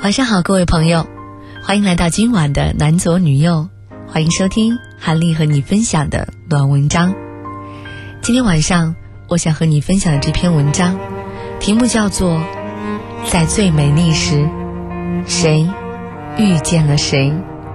晚上好，各位朋友，欢迎来到今晚的男左女右，欢迎收听韩丽和你分享的暖文章。今天晚上我想和你分享的这篇文章题目叫做在最美丽时，谁遇见了谁。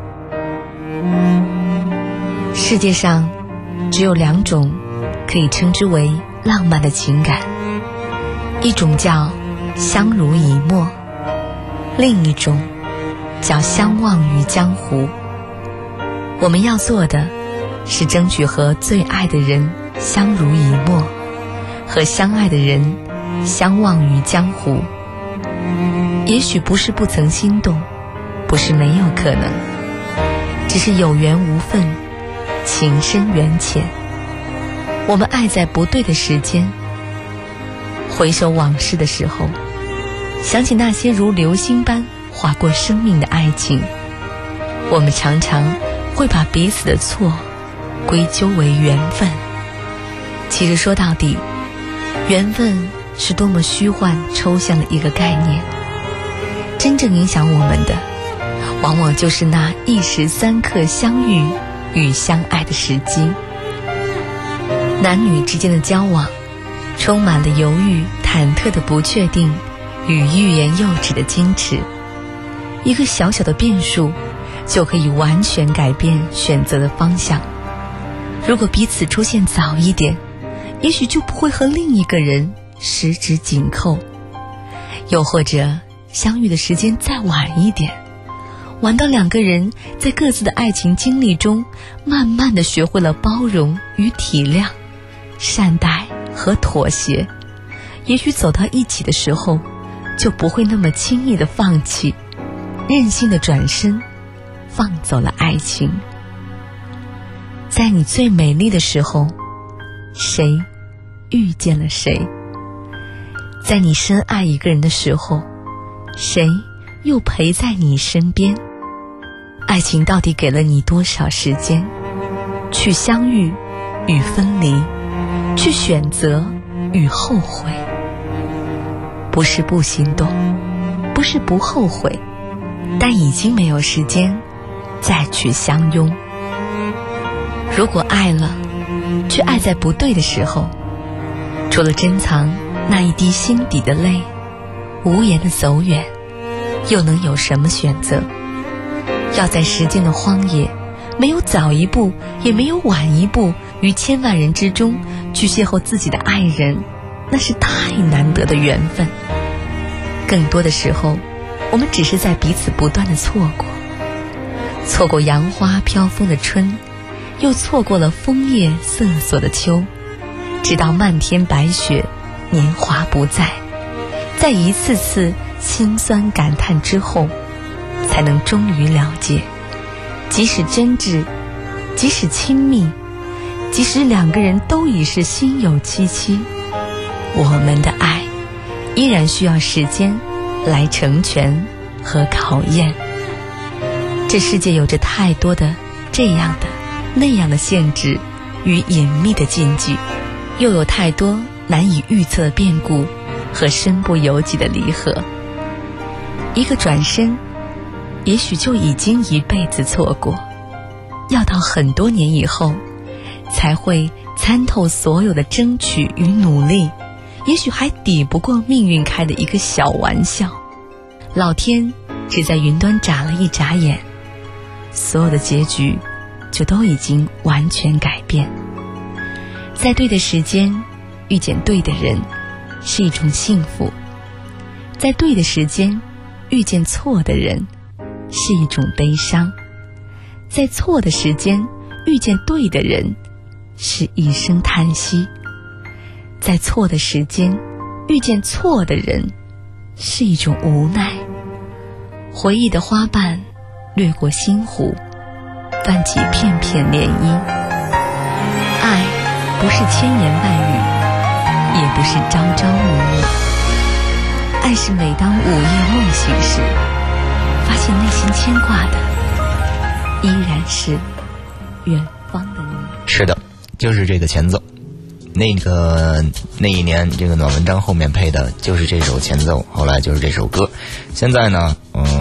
世界上只有两种可以称之为浪漫的情感，一种叫相濡以沫，另一种叫相忘于江湖。我们要做的是争取和最爱的人相濡以沫，和相爱的人相忘于江湖。也许不是不曾心动，不是没有可能，只是有缘无分，情深缘浅。我们爱在不对的时间，回首往事的时候，想起那些如流星般划过生命的爱情，我们常常会把彼此的错归咎为缘分。其实说到底，缘分是多么虚幻抽象的一个概念，真正影响我们的往往就是那一时三刻相遇与相爱的时机。男女之间的交往充满了犹豫、忐忑的不确定与欲言又止的矜持，一个小小的变数就可以完全改变选择的方向。如果彼此出现早一点，也许就不会和另一个人十指紧扣，又或者相遇的时间再晚一点，晚到两个人在各自的爱情经历中慢慢地学会了包容与体谅，善待和妥协，也许走到一起的时候就不会那么轻易地放弃，任性地转身放走了爱情。在你最美丽的时候，谁遇见了谁？在你深爱一个人的时候，谁又陪在你身边？爱情到底给了你多少时间去相遇与分离，去选择与后悔？不是不心动，不是不后悔，但已经没有时间再去相拥。如果爱了，却爱在不对的时候，除了珍藏那一滴心底的泪，无言的走远，又能有什么选择？要在时间的荒野，没有早一步，也没有晚一步，于千万人之中去邂逅自己的爱人，那是太难得的缘分。更多的时候，我们只是在彼此不断的错过，错过杨花飘风的春，又错过了枫叶瑟索的秋，直到漫天白雪，年华不在，在一次次心酸感叹之后，才能终于了解，即使真挚，即使亲密，即使两个人都已是心有戚戚，我们的爱依然需要时间来成全和考验。这世界有着太多的这样的那样的限制与隐秘的禁忌，又有太多难以预测的变故和身不由己的离合。一个转身，也许就已经一辈子错过，要到很多年以后才会参透所有的争取与努力，也许还抵不过命运开的一个小玩笑。老天只在云端眨了一眨眼，所有的结局就都已经完全改变。在对的时间遇见对的人是一种幸福，在对的时间遇见错的人是一种悲伤，在错的时间遇见对的人是一声叹息，在错的时间遇见错的人是一种无奈。回忆的花瓣掠过心湖，泛起片片涟漪。爱不是千言万语，也不是朝朝暮暮，爱是每当午夜梦醒时，发现内心牵挂的依然是远方的你。 是的，就是这个前奏。那一年这个暖文章后面配的就是这首前奏，后来就是这首歌。现在呢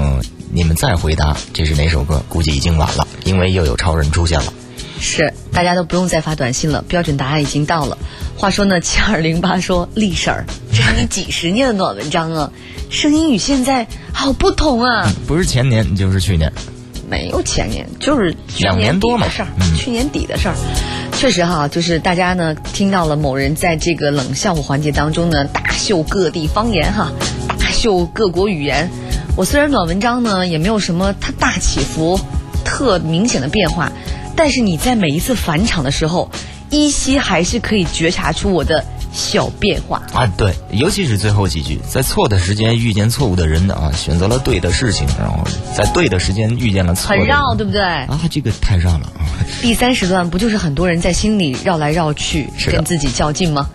你们再回答这是哪首歌，估计已经晚了，因为又有超人出现了。 是，大家都不用再发短信了，标准答案已经到了。话说呢，7208说丽婶儿，这是你几十年的暖文章啊，声音与现在好不同啊。 不是前年就是去年， 没有前年，就是 2年多嘛事儿，去年底的事儿。确实哈，就是大家呢听到了某人在这个冷笑话环节当中呢大秀各地方言哈，大秀各国语言。我虽然暖文章呢也没有什么它大起伏、特明显的变化，但是你在每一次返场的时候，依稀还是可以觉察出我的小变化啊。对，尤其是最后几句，在错的时间遇见错误的人啊，选择了对的事情，然后在对的时间遇见了错的人， 很绕，对不对？ 啊，这个太绕了啊。 第3时段不就是很多人在心里绕来绕去，跟自己较劲吗？